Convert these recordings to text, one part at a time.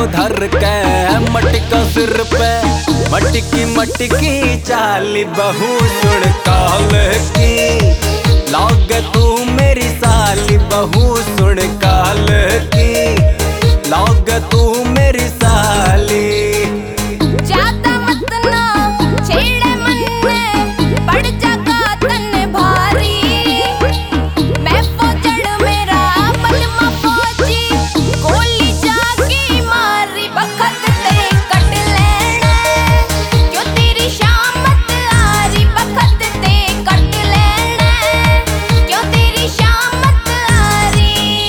को धर के मटका सिर पे, मटकी चाली बहू सुन काल की। लाग तू मेरी साली बहू सुन काल की, लाग तू मेरी साली। ज्यादा मत ना छेड़े मन में, पड़ जागा तन भारी। मैं फौजड़ मेरा बलमा फौजी, गोली जागी मारी। बखत ते कट लेना क्यों तेरी शामत आरी। बखत ते कट लेना क्यों तेरी शामत आरी।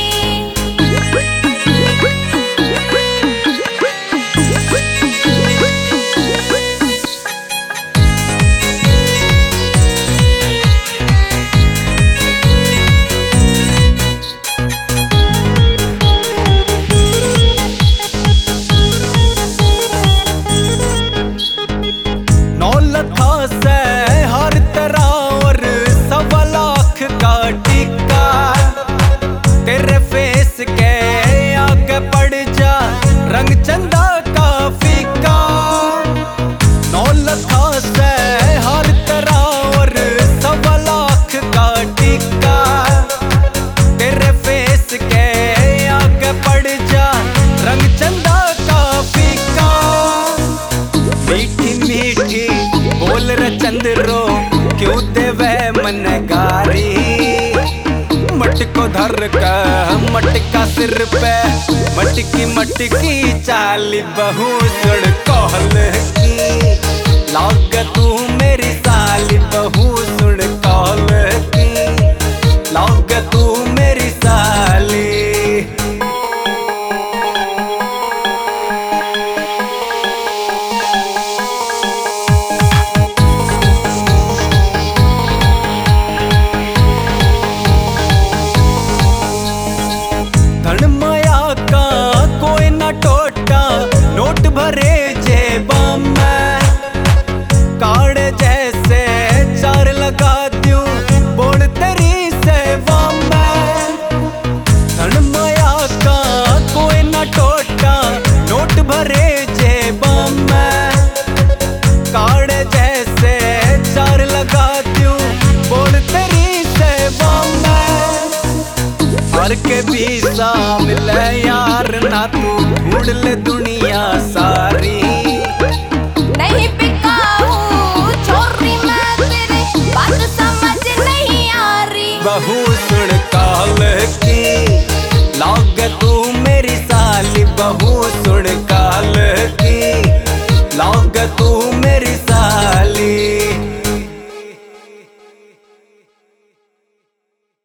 नौलखा से हर तरह और 1.25 लाख का टिक्का, तेरे फेस के आगे पड़ जा रंग चंदा का फीका। नौलखा से हर तरह और 1.25 लाख का टिक्का, तेरे फेस के आगे पड़ जा रंग चंदा का फीका। मीठी मीठी बोल रे चंद्रो क्यों देवे मन गारी। मटको धर का मटका सिर पे, मटकी चाली बहू सुन कहल की। लाग तू मेरी साली बहू सुन कहल की, लाग तू मेरी साली। धन माया का कोई ना टोटा, नोट भरे जेबा में। काड़ जैसे चार लगा दूं बोल तेरी सेवा में। धन माया का कोई ना टोटा, नोट भरे जेबा में। काड़ जैसे चार लगा दूं बोल तेरी सेवा में। हर के भी शामिल है यार ना तू ढूंढ ले दुनिया सारी। नहीं बिकाऊं छोरी मैं तेरे, बात समझ नहीं आ रही। बहू